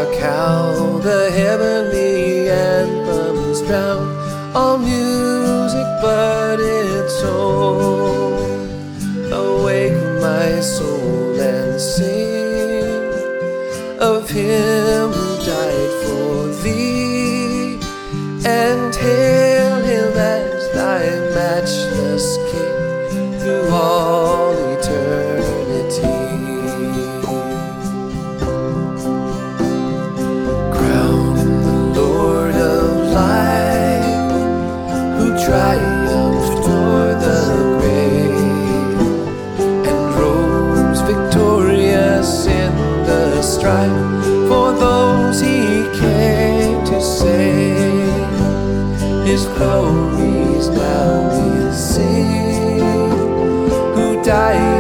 Mark how the heavenly anthems drown all music but its own. Awake my soul and sing of him who died for thee, and hail him as thy matchless King through all eternity. Crown the Lord of light, who triumphed o'er the grave, and rose victorious in the strife for those he came to save. His glories now we sing, who died